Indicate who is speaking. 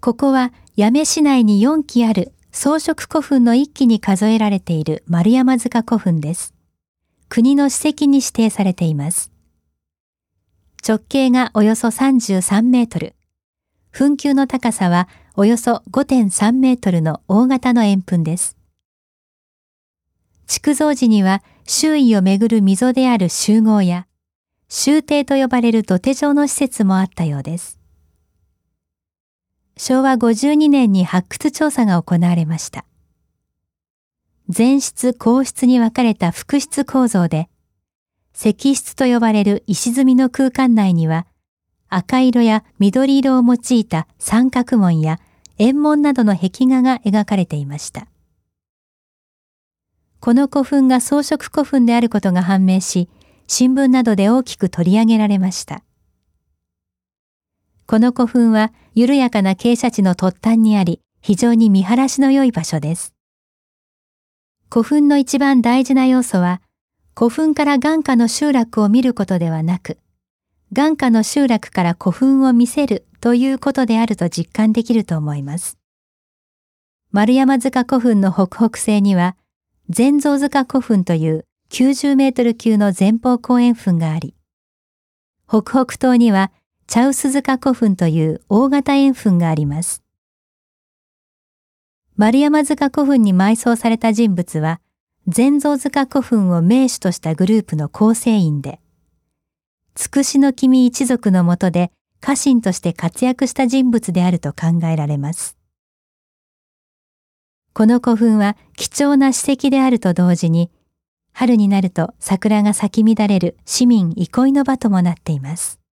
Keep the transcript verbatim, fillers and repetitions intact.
Speaker 1: ここは八女市内によん基ある装飾古墳のいっ基に数えられている丸山塚古墳です。国の史跡に指定されています。直径がおよそさんじゅうさんメートル、墳丘の高さはおよそ ごてんさんメートルの大型の円墳です。築造時には周囲をめぐる溝である集合や、周堤と呼ばれる土手状の施設もあったようです。しょうわごじゅうにねんに発掘調査が行われました。前室後室に分かれた複室構造で、石室と呼ばれる石積みの空間内には、赤色や緑色を用いた三角門や円門などの壁画が描かれていました。この古墳が装飾古墳であることが判明し、新聞などで大きく取り上げられました。この古墳は緩やかな傾斜地の突端にあり、非常に見晴らしの良い場所です。古墳の一番大事な要素は、古墳から眼下の集落を見ることではなく、眼下の集落から古墳を見せるということであると実感できると思います。丸山塚古墳の北北西には、善蔵塚古墳というきゅうじゅうメートル級の前方後円墳があり、北北東には茶臼塚古墳という大型円墳があります。丸山塚古墳に埋葬された人物は、善蔵塚古墳を名手としたグループの構成員で、つくしの君一族の下で家臣として活躍した人物であると考えられます。この古墳は貴重な史跡であると同時に、春になると桜が咲き乱れる市民憩いの場ともなっています。